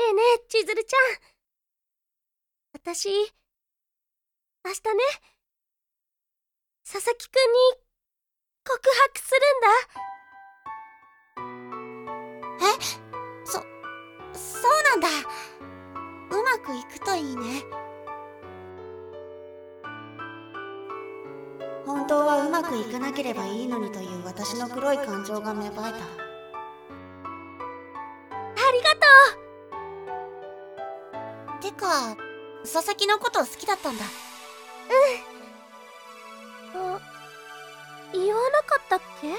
えねえ、千鶴ちゃん。私、明日ね、佐々木くんに告白するんだ。 え、そうなんだ。うまくいくといいね。本当はうまくいかなければいいのにという私の黒い感情が芽生えた。 ありがとう。 てか、佐々木のこと好きだったんだ。 あ、言わなかったっけ？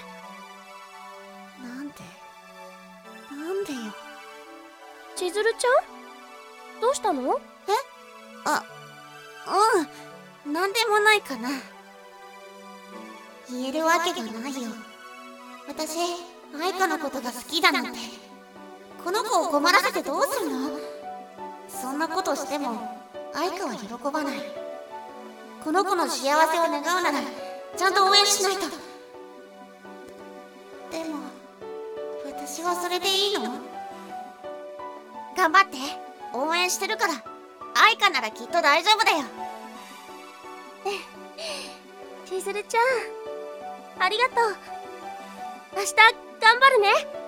なんでよ。 千鶴ちゃん？どうしたの？ なんでもないかな。言えるわけがないよ。私、愛花のことが好きだなんて。この子を困らせてどうするの？そんなことしても愛花は喜ばない。この子の幸せを願うならちゃんと応援しないと。でも私はそれでいいの？頑張って、応援してるから。愛花ならきっと大丈夫だよ。 千鶴ちゃん、ありがとう。明日頑張るね。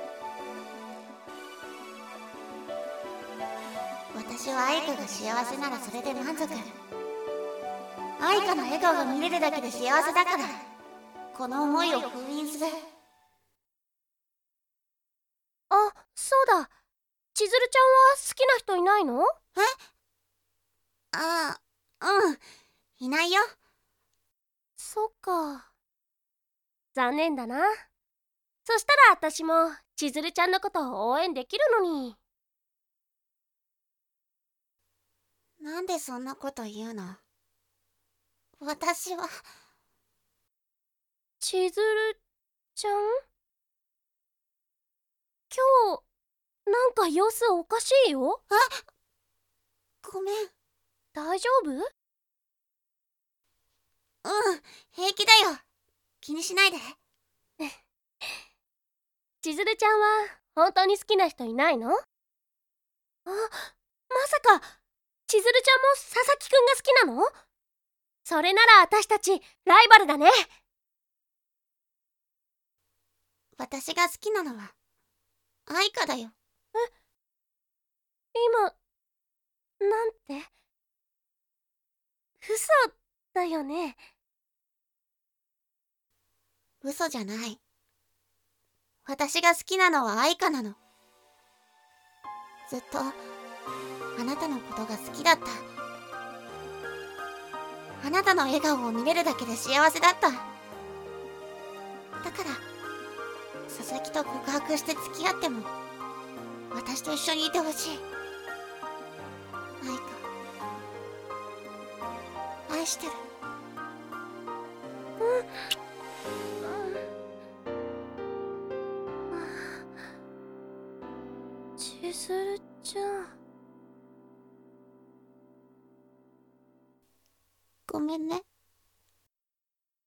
私は愛花が幸せならそれで満足。愛花の笑顔が見れるだけで幸せだから、この思いを封印する。 あ、そうだ。千鶴ちゃんは好きな人いないの？ いないよ。 そっか。残念だな。そしたら私も千鶴ちゃんのことを応援できるのに。 なんでそんなこと言うの？私は。 千鶴ちゃん？今日、なんか様子おかしいよ。 ごめん。 大丈夫？ 平気だよ。気にしないで。 千鶴ちゃんは本当に好きな人いないの？まさか、千鶴ちゃんも佐々木くんが好きなの？それなら私たちライバルだね。 私が好きなのは愛花だよ。 今、なんて？嘘だよね？ 嘘じゃない。私が好きなのは愛花なの。ずっとあなたのことが好きだった。あなたの笑顔を見れるだけで幸せだった。だから佐々木と告白して付き合っても私と一緒にいてほしい。愛花、愛してる。 千鶴ちゃん。 ごめんね。